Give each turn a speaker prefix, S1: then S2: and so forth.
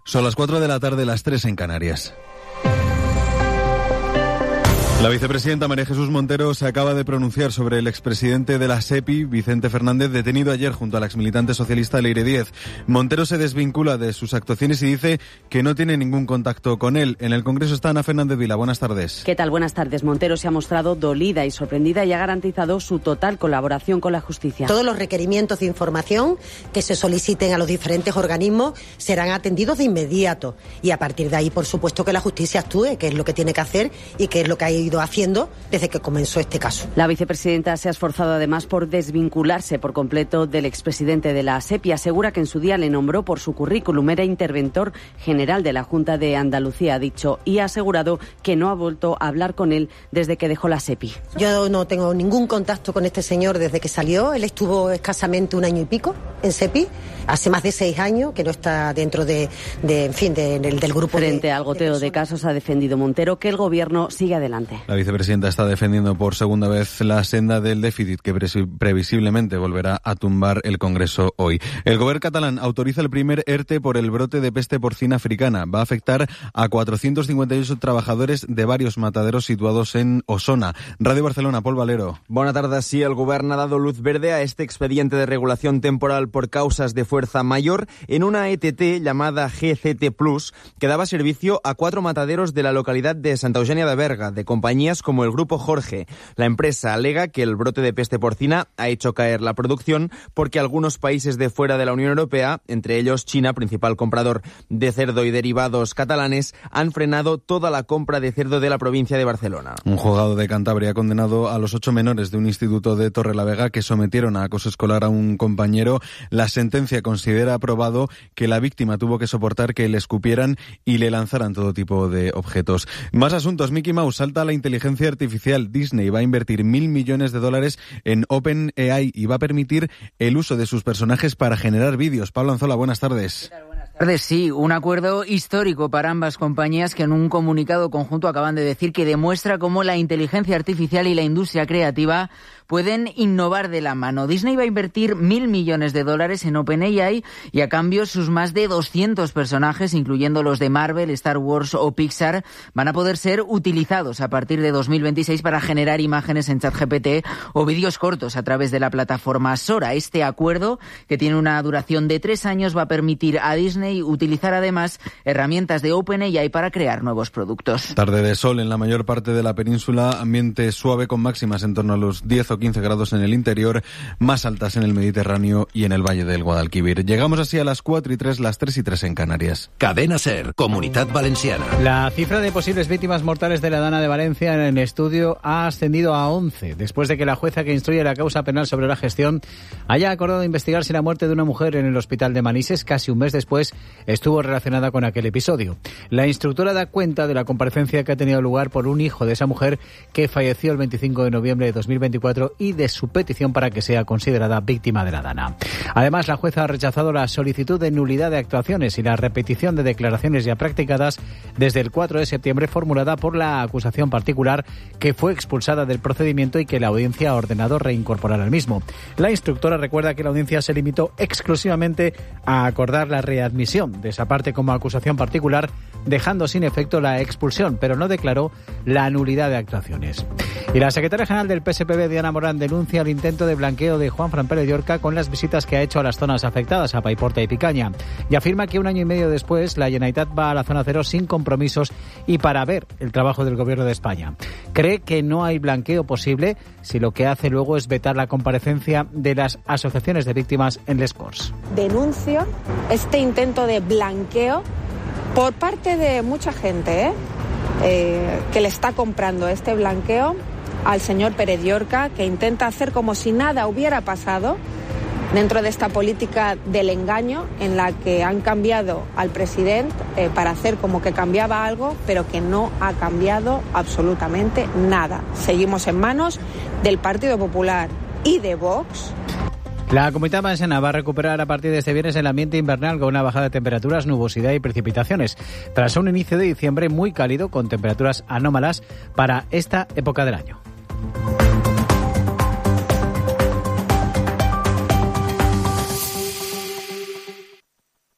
S1: Son las 4 de la tarde, las 3 en Canarias. La vicepresidenta María Jesús Montero se acaba de pronunciar sobre el expresidente de la SEPI, Vicente Fernández, detenido ayer junto al exmilitante socialista Leire Díez. Montero se desvincula de sus actuaciones y dice que no tiene ningún contacto con él. En el Congreso está Ana Fernández Vila. Buenas tardes.
S2: ¿Qué tal? Buenas tardes. Montero se ha mostrado dolida y sorprendida y ha garantizado su total colaboración con la justicia.
S3: Todos los requerimientos de información que se soliciten a los diferentes organismos serán atendidos de inmediato. Y a partir de ahí, por supuesto, que la justicia actúe, que es lo que tiene que hacer y que es lo que ha ido haciendo desde que comenzó este caso.
S2: La vicepresidenta se ha esforzado además por desvincularse por completo del expresidente de la SEPI. Asegura que en su día le nombró por su currículum, era interventor general de la Junta de Andalucía, ha dicho, y ha asegurado que no ha vuelto a hablar con él desde que dejó la SEPI.
S3: Yo no tengo ningún contacto con este señor desde que salió. Él estuvo escasamente 1 año y pico en SEPI, hace más de 6 años que no está dentro del grupo.
S2: Frente al goteo de casos ha defendido Montero que el gobierno sigue adelante.
S1: La vicepresidenta está defendiendo por segunda vez la senda del déficit que previsiblemente volverá a tumbar el Congreso hoy. El gobierno catalán autoriza el primer ERTE por el brote de peste porcina africana. Va a afectar a 458 trabajadores de varios mataderos situados en Osona. Radio Barcelona, Pol Valero.
S4: Buenas tardes. Sí, el gobierno ha dado luz verde a este expediente de regulación temporal por causas de fuerza mayor en una ETT llamada GCT Plus que daba servicio a 4 mataderos de la localidad de Santa Eugenia de Berga, de compañías como el Grupo Jorge. La empresa alega que el brote de peste porcina ha hecho caer la producción porque algunos países de fuera de la Unión Europea, entre ellos China, principal comprador de cerdo y derivados catalanes, han frenado toda la compra de cerdo de la provincia de Barcelona.
S1: Un juzgado de Cantabria ha condenado a los 8 menores de un instituto de Torrelavega que sometieron a acoso escolar a un compañero. La sentencia considera aprobado que la víctima tuvo que soportar que le escupieran y le lanzaran todo tipo de objetos. Más asuntos. Mickey Mouse salta a la inteligencia artificial. Disney va a invertir $1.000 millones en OpenAI y va a permitir el uso de sus personajes para generar vídeos. Pablo Anzola, buenas tardes.
S5: Buenas tardes. Sí, un acuerdo histórico para ambas compañías que en un comunicado conjunto acaban de decir que demuestra cómo la inteligencia artificial y la industria creativa pueden innovar de la mano. Disney va a invertir $1.000 millones en OpenAI y a cambio sus más de 200 personajes, incluyendo los de Marvel, Star Wars o Pixar, van a poder ser utilizados a partir de 2026 para generar imágenes en ChatGPT o vídeos cortos a través de la plataforma Sora. Este acuerdo, que tiene una duración de 3 años, va a permitir a Disney utilizar además herramientas de OpenAI para crear nuevos productos.
S1: Tarde de sol en la mayor parte de la península, ambiente suave con máximas en torno a los 10 o 15 grados en el interior, más altas en el Mediterráneo y en el Valle del Guadalquivir. Llegamos así a las 4:03, las 3:03 en Canarias.
S6: Cadena SER, Comunitat Valenciana.
S7: La cifra de posibles víctimas mortales de la Dana de Valencia en el estudio ha ascendido a 11, después de que la jueza que instruye la causa penal sobre la gestión haya acordado investigar si la muerte de una mujer en el hospital de Manises, casi un mes después, estuvo relacionada con aquel episodio. La instructora da cuenta de la comparecencia que ha tenido lugar por un hijo de esa mujer que falleció el 25 de noviembre de 2024 y de su petición para que sea considerada víctima de la Dana. Además, la jueza ha rechazado la solicitud de nulidad de actuaciones y la repetición de declaraciones ya practicadas desde el 4 de septiembre formulada por la acusación particular que fue expulsada del procedimiento y que la audiencia ha ordenado reincorporar al mismo. La instructora recuerda que la audiencia se limitó exclusivamente a acordar la readmisión de esa parte como acusación particular, dejando sin efecto la expulsión, pero no declaró la nulidad de actuaciones. Y la secretaria general del PSPB, Diana Morán, denuncia el intento de blanqueo de Juanfran Pérez Llorca con las visitas que ha hecho a las zonas afectadas, a Paiporta y Picaña, y afirma que 1 año y medio después la Generalitat va a la zona cero sin compromisos y para ver el trabajo del Gobierno de España. Cree que no hay blanqueo posible si lo que hace luego es vetar la comparecencia de las asociaciones de víctimas en Les Corts.
S8: Denuncio este intento de blanqueo por parte de mucha gente que le está comprando este blanqueo al señor Pérez Llorca, que intenta hacer como si nada hubiera pasado dentro de esta política del engaño en la que han cambiado al presidente para hacer como que cambiaba algo, pero que no ha cambiado absolutamente nada. Seguimos en manos del Partido Popular y de Vox.
S7: La Comunitat Valenciana va a recuperar a partir de este viernes el ambiente invernal con una bajada de temperaturas, nubosidad y precipitaciones, tras un inicio de diciembre muy cálido con temperaturas anómalas para esta época del año.